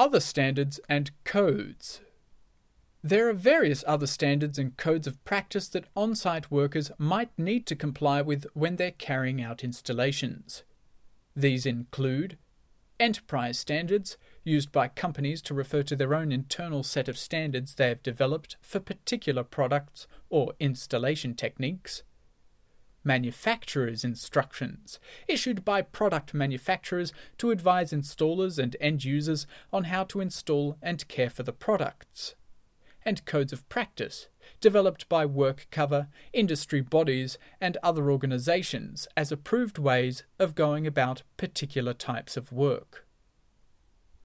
Other standards and codes. There are various other standards and codes of practice that on-site workers might need to comply with when they're carrying out installations. These include enterprise standards, used by companies to refer to their own internal set of standards they have developed for particular products or installation techniques. Manufacturer's instructions, issued by product manufacturers to advise installers and end users on how to install and care for the products. And codes of practice, developed by WorkCover, industry bodies, and other organisations as approved ways of going about particular types of work.